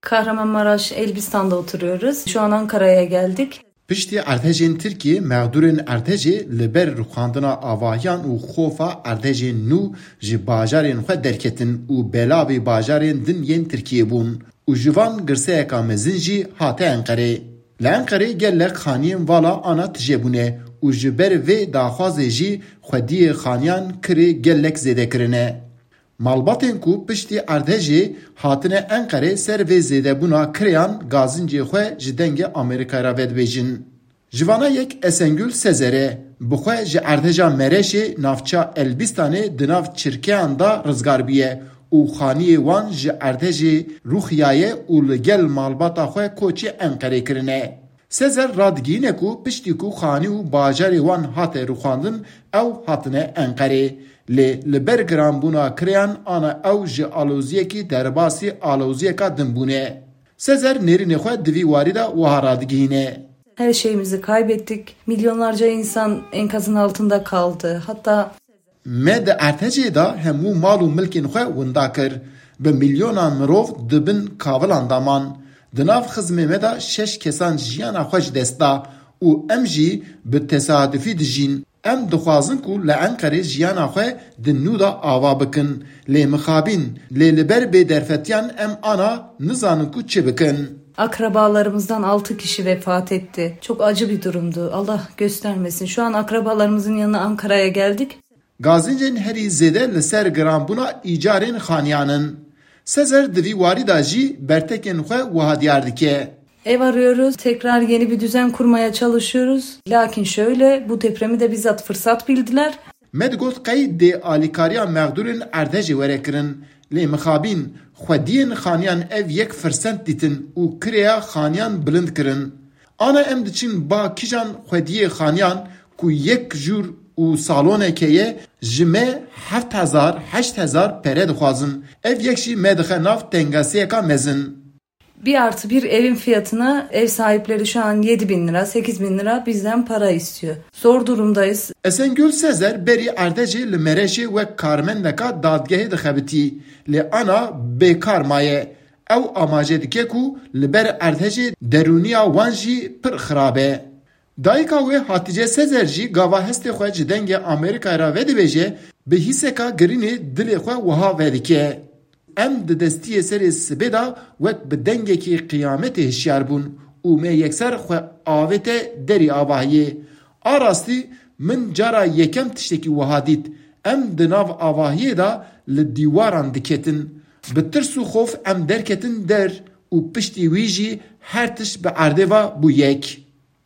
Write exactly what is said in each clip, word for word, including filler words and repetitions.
Kahramanmaraş, Elbistan'da oturuyoruz. Şu an Ankara'ya geldik. Piştî erdhejên Tirkiye, mağdurên erdhejê li ber rûxandina avahiyan û xofa erdhejên nû ji bajarên xwe derketin û belavê bajarên din yên Tirkiye bûn û ji van girseyeka mezin jî hate Enqereyê. Li Enqereyê gelek xaniyên vala ana tijebûne û ji ber vê daxwazê jî xwediyê xaniyan kirê gelek zêdekirine. Malbatên ku piştî erdhejê hatine Enqereyê ser vê zêdebûna kiriyan gazincê xwe ji dengê Amerîkayê re vedibêjin. Ji vana yek Esengül Sezerê bi xwe ji erdheja Mereşê navçeya Elbistanê di nav çirkeyan da rizgar bûye û xaniyê wan ji erdhejê Rûxiyayê û li gel malbata xwe koçê Enqereyê kirine. Sezer radigîne ku piştî ku xanî û bajarê wan hate rûxandin ew hatine Enqereyê. Lê li ber giranbûna kiriyan ana ew ji aloziyekî derbasî aloziyeka din bûne. Sezer nêrînê xwe di vî warî de wiha radigihîne. Her şeyimizi kaybettik. Milyonlarca insan enkazın altında kaldı. Hatta me di erdhejê da hemû mal û milkên xwe winda kir. Bi milyonan mirov dibin kavilan daman. Di nav xizmê me da şeş kesan jiyana xwe ji dest da û em jî bi tesadüfî dijîn. Em dixwazin ku li Enqereyê jiyana xwe di nû da ava bikin. Lê mixabîn, lê li ber bêderfetiyan em ana nizanin ku çi bikin. Akrabalarımızdan altı kişi vefat etti. Çok acı bir durumdu. Allah göstermesin. Şu an akrabalarımızın yanına Ankara'ya geldik. Gazincên herî zêde li ser giranbûna îcarên xaniyanin. Sezer di vî warî da jî bertekên xwe wiha diyar dike. Ev arıyoruz. Tekrar yeni bir düzen kurmaya çalışıyoruz. Lakin şöyle, bu depremi de bizzat fırsat bildiler. Me digot qey dê alîkariya mexdûrên erdhejê were kirin. Lê mixabîn, xwediyên xaniyan ev yek firsent dîtin û kirêya xaniyan bilind kirin. Ana em diçin ba kîjan xwediyê xaniyan ku yek jûr û salonekê ye ji me heft hezar heşt hezar pere dixwazin. Ev yek jî me dixe nav tengasiyeka mezin. Bir artı bir evin fiyatına ev sahipleri şu an yedi bin lira, sekiz bin lira bizden para istiyor. Zor durumdayız. Esengül Sezer beri erdhejê li Mereşê wek karmendeka dadgehê dixebitî. Lê ana bêkar maye. Ew amaje dike ku li ber erdhejê derûniya wan jî pir xirab e. Dayika wê Hatice Sezer jî gava hestê xwe ji dengê Amerîkayê re vedibêje, bi hîseka girînê dilê xwe wiha vedike. Em di destiyê serê sibê da wek bi dengekî qîyametê hişyar bûn û me yekser xwe avête derî avahiyê. A rastî min cara yekem tiştekî wiha dît. Em di nav avahiyê da li dîwaran diketin. Bi tirs û xof em derketin der û piştî wî jî her tişt bi erdêva bû yek.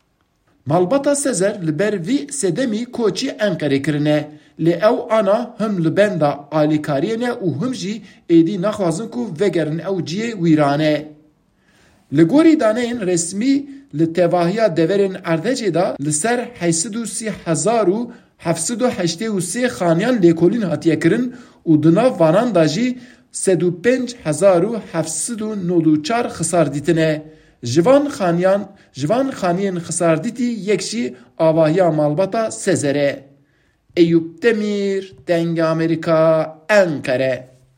Malbata Sezer li ber vî sedemî koçî Enqereyê kirine. Lê ew ana him li benda alîkariyê ne û him jî êdî naxwazin ku vegerin ew ciyê wîrane. Li gorî daneyên resmî li tevahiya deverên erdhejê da li ser heysid û sî hezar û heft û heştê û sê xaniyan lêkolîn hatiye kirin û di nav vanan da jî sed û pênc hezar û heft û nod û çar xisar dîtine. Ji van xaniyan, ji van xaniyên xisar dîtî yek jî avahiya malbata Sezerê. Eyüp Demir, Denge Amerika, Ankara.